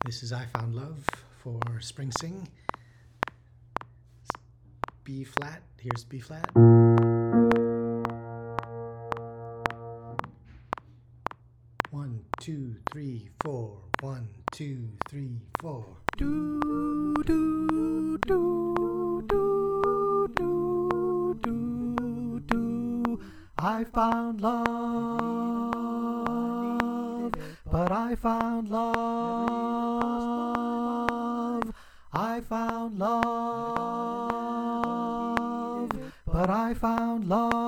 This is I Found Love for Springsing. B flat. Here's B flat. One, two, three, four. 1, 2, 3, 4. Do do do do do do do. I found love, but I found love. I found love, but I found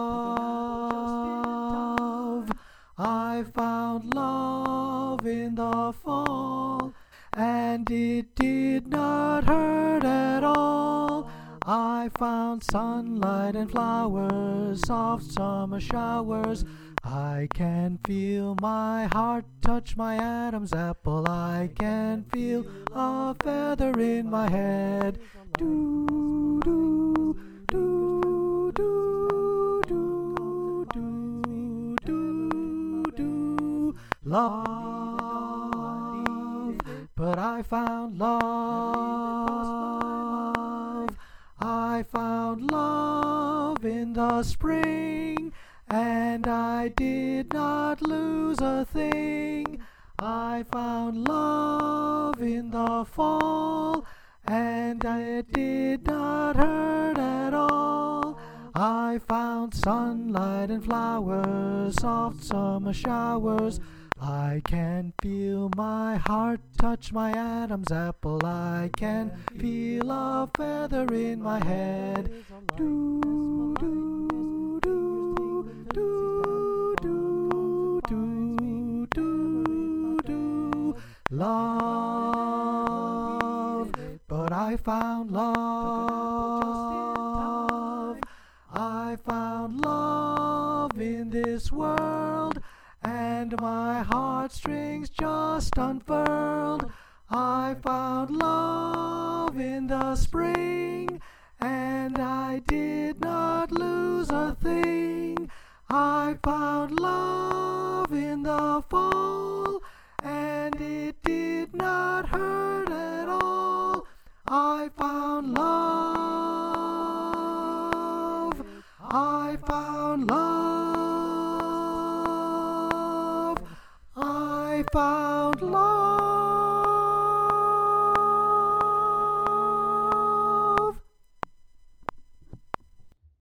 love. I found love in the fall, and it did not hurt at all. I found sunlight and flowers, soft summer showers. I can feel my heart touch my Adam's apple. I can feel a feather in my head. Do do do do do do do do. Love, but I found love. I found love in the spring, and I did not lose a thing. I found love in the fall, and it did not hurt at all. I found sunlight and flowers, soft summer showers. I can feel my heart touch my Adam's apple. I can feel a feather in my head. Do do do do do do do do. Love, but I found love. I found love in this world, and my heartstrings just unfurled. I found love in the spring, and I did not lose a thing. I found love in the fall, and it did not hurt at all. I found love. I found love. I found love.